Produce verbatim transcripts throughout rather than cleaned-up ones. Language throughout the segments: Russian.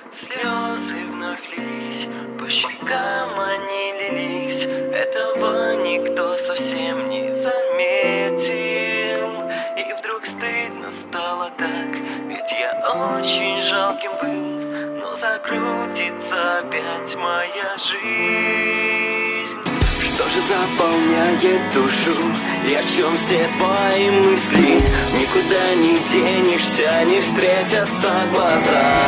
Слезы вновь лились, по щекам они лились. Этого никто совсем не заметил. И вдруг стыдно стало так, ведь я очень жалким был. Но закрутится опять моя жизнь. Что же заполняет душу, и о чем все твои мысли? Никуда не денешься, не встретятся глаза.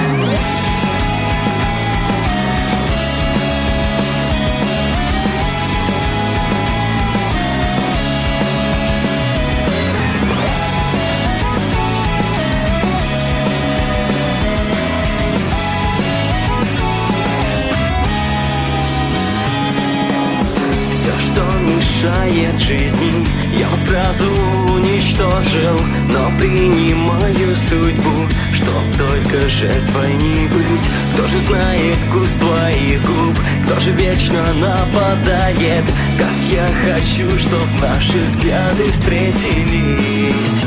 Что мешает жизни, я сразу уничтожил. Но принимаю судьбу, чтоб только жертвой не быть. Кто же знает вкус твоих губ, кто же вечно нападает? Как я хочу, чтоб наши взгляды встретились.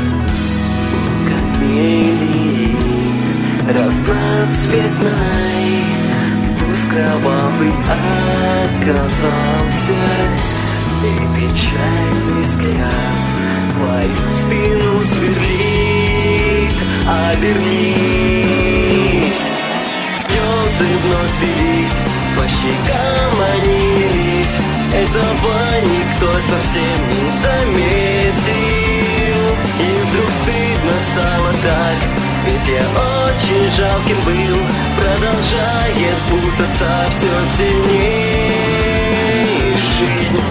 Камелии разноцветной, вкус кровавый оказался. И печальный взгляд твою спину сверлит. Обернись. Слезы вновь лились, по щекам они лились. Этого никто совсем не заметил. И вдруг стыдно стало так, ведь я очень жалким был. Продолжает путаться все сильнее жизнь.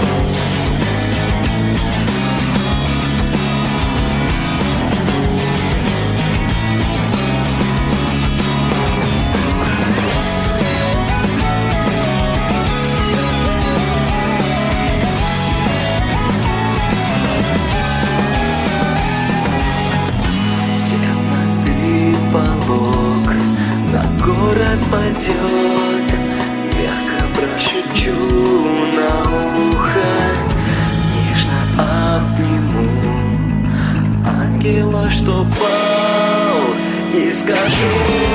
Полог на город падет, мягко прошепчу на ухо, нежно обниму ангела, что пал, и скажу: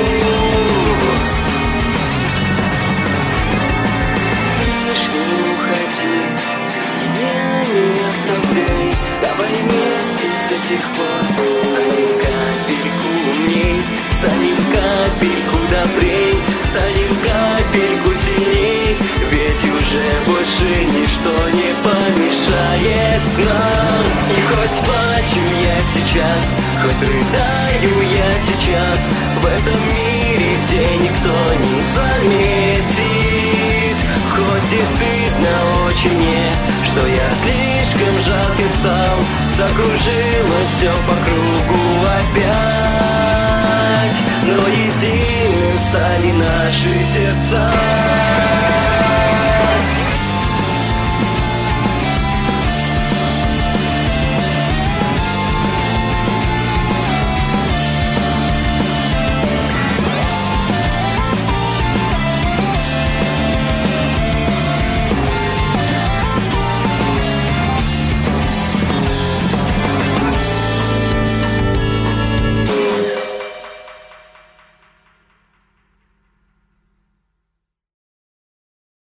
лишь не уходи, меня не оставляй. Давай вместе с этих пор станем капельку умней, станем капельку добрей, станем капельку сильней. Ведь уже больше ничто не помешает нам. И хоть плачу я сейчас, хоть рыдаю я сейчас, в этом мире, где никто не заметит. Хоть и стыдно очень мне, что я слишком жалким стал. Закружилось все по кругу опять, но единым стали наши сердца.